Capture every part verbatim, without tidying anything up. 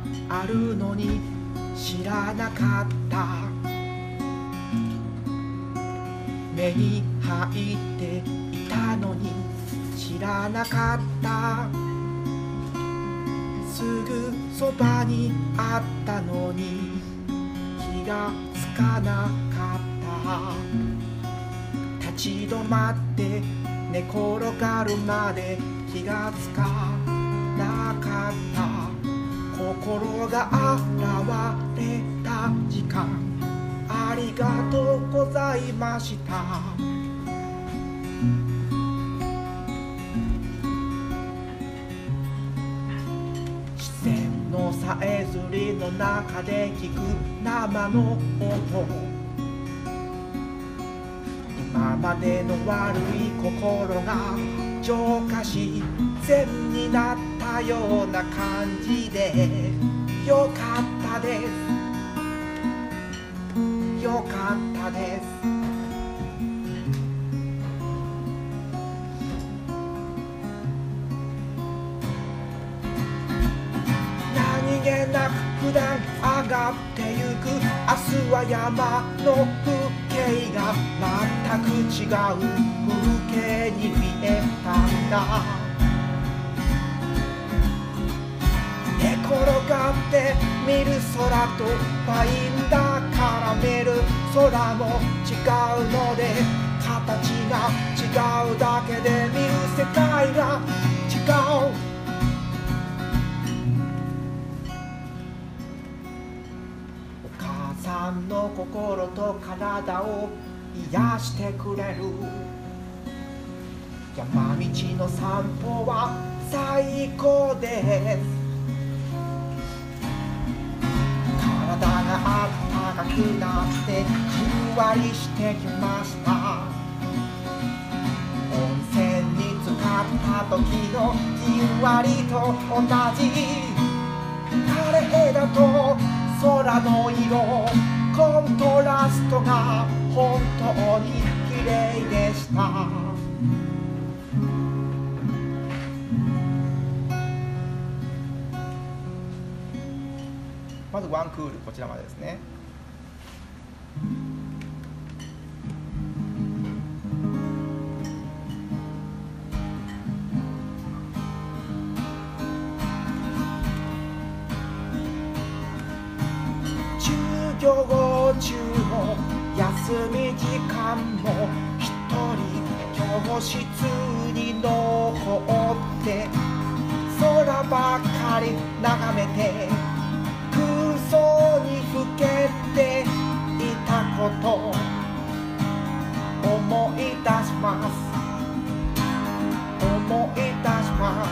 あるのに知らなかった。目に入っていたのに知らなかった。すぐそばにあったのに気がつかなかった。立ち止まって寝転がるまで気がつかなかった。心が現れた時間、ありがとうございました。自然のさえずりの中で聞く生の音、今までの悪い心が浄化し善になったような感じで、よかったです、よかったです。何気なく普段上がってゆく明日は山の風景が全く違う風景に見えたんだ。寝転がって見る空とファインダーから見る空も違うので、形が違うだけで見る世界が違う。お母さんの心と体を癒してくれる。山道の散歩は最高です。体があったかくなってじんわりしてきました。温泉に浸かった時のじんわりと同じ。枯れ枝と空の色、コントラストが本当に綺麗でした。まずワンクール、こちらまでですね。授業中も休み時間も一人教室に残って空ばかり眺めて空想にふけていたこと思い出します、思い出します。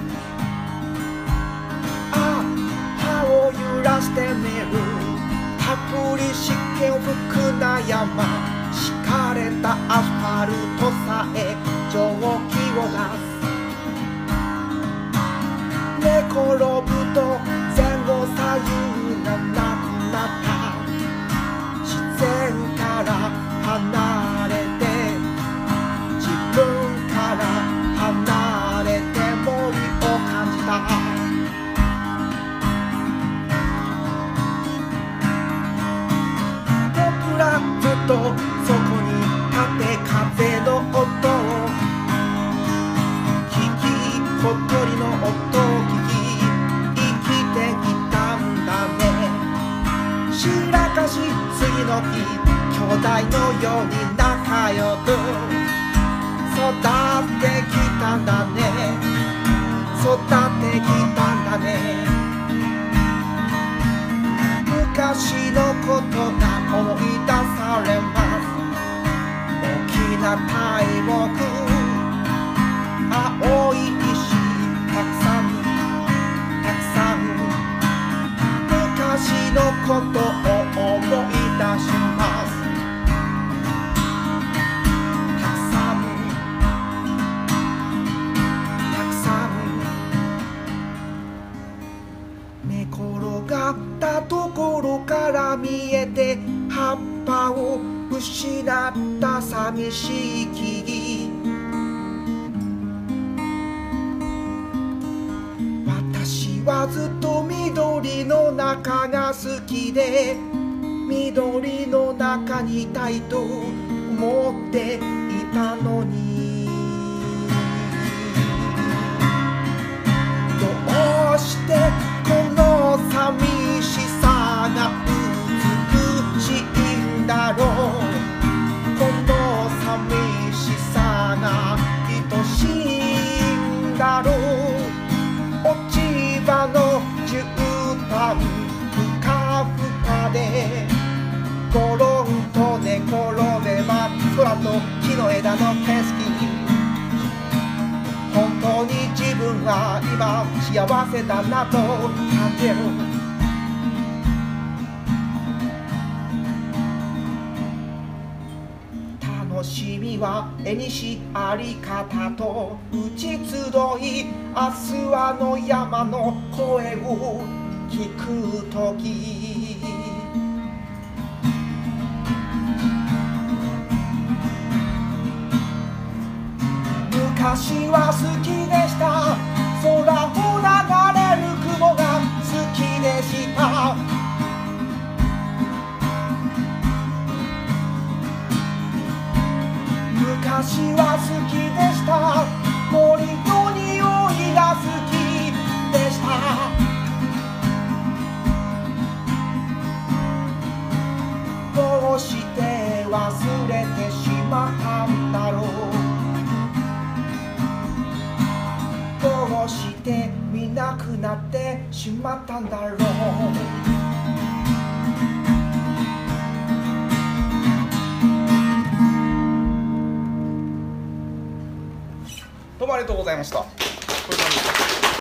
あ、歯を揺らしてみる。たっぷり湿気を吹くな山、敷かれたアスファルトさえ蒸気を出す。寝転ぶと前後左右がなくなった。自然から離れて自分から離れて森を感じた。僕らずっとそこに立って風の音を聞き、小鳥の音を聞き生きてきたんだね。しらかし次の日兄弟のように仲良く育ってきたんだね、育ってきたんだね。昔のことが思い出されます。大きな大木、青い石、たくさんたくさん昔のことを思い出します。たくさんたくさん寝転がったところから見えて葉っぱを失った寂しい木々。私はずっと緑の中が好きで、緑の中にいたいと思っていたのに、どうしてこの寂しさが美しいんだろう。この寂しさが愛しいんだろう。落ち葉の絨毯ふかふかでゴロンと寝転べば空と木の枝の景色、本当に自分は今幸せだなと感じる。楽しみは絵にしあり方と打ち集い、明日あの山の声を聞くとき、昔は好きでした。空を流れる雲が好きでした。昔は好きでした。森の匂いが好きでした。どうして忘れてしまったんだろう。どうして見なくなってしまったんだろう。どうもありがとうございました。これから